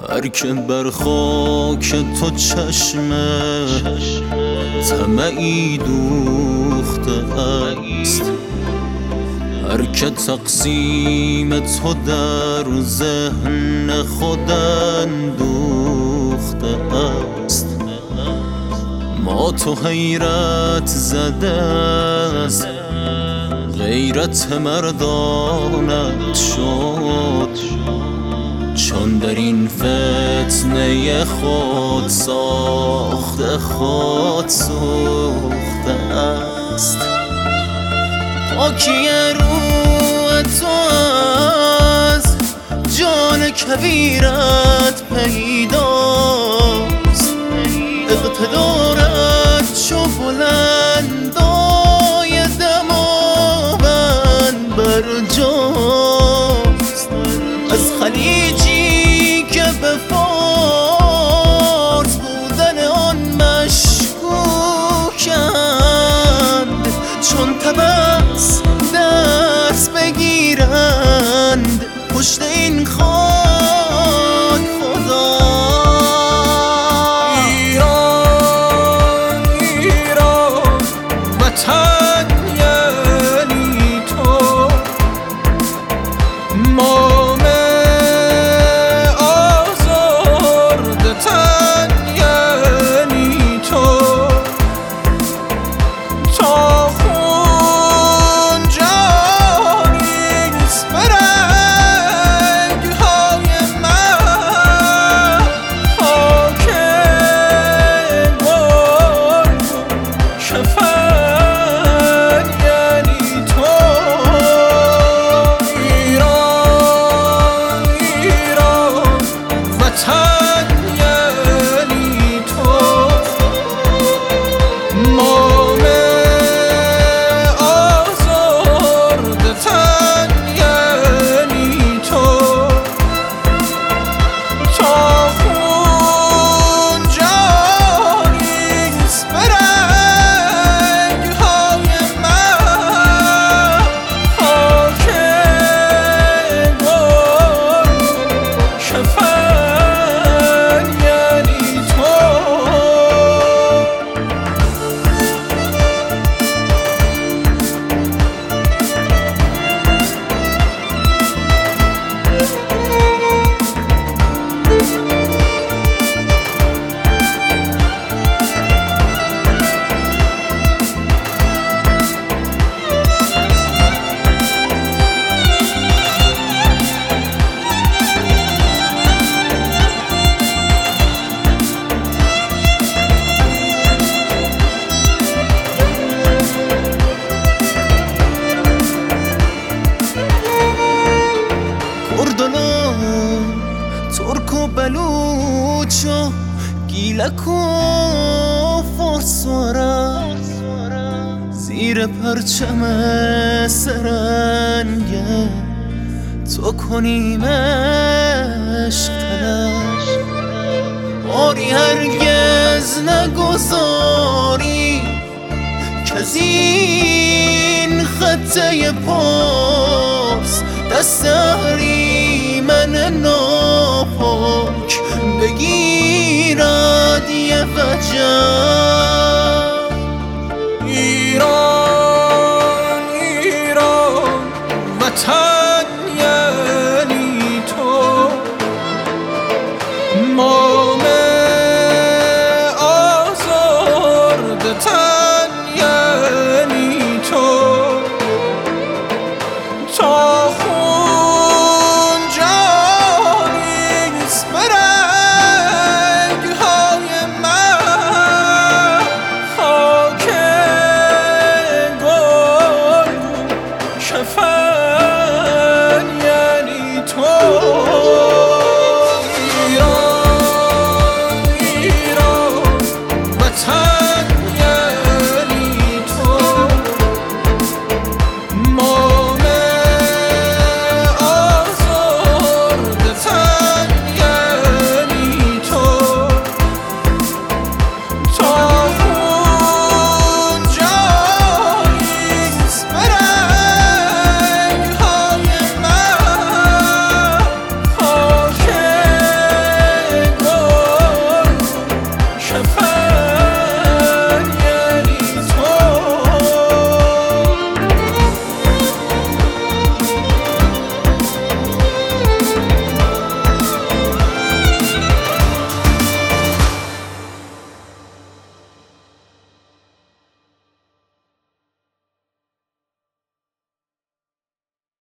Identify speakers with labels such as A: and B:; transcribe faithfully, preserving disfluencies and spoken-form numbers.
A: هر که بر خاک تو چشمه طمعی دوخته است، هر که تقسیم تو در ذهن خود اندوخته است. ما تو حیرت زده است، غیرت مردانت شد، چون در این فتنه خود ساخته خود سوخته است. پاکی روح تو از جان کبیرت پیداست، اقتدارت چو بلندای دماوند بر جاست. از خلیجی که به فارس بودن آن مشکوکند، چون تبس درس بگیرند پشت این خاک خدا. ایران ایران وطن یعنی تو، مام آزرده تن یعنی تو. تا خون جاریست به رگ‌های من، خاک گل کفن یعنی تو. ایران ایران وطن یعنی تو، مام آزرده تن یعنی تو. تا خون جاریست به رگ‌های من، خاک گل کفن یعنی تو. ترک و بلوچ و گیلک و فارس و عرب، زیر پرچم سرنگه تو کنیم عشق طلب. باری هرگز نگذاری که از این خطه پاس دست اهریمن ناپاک بگیرد یه وجب.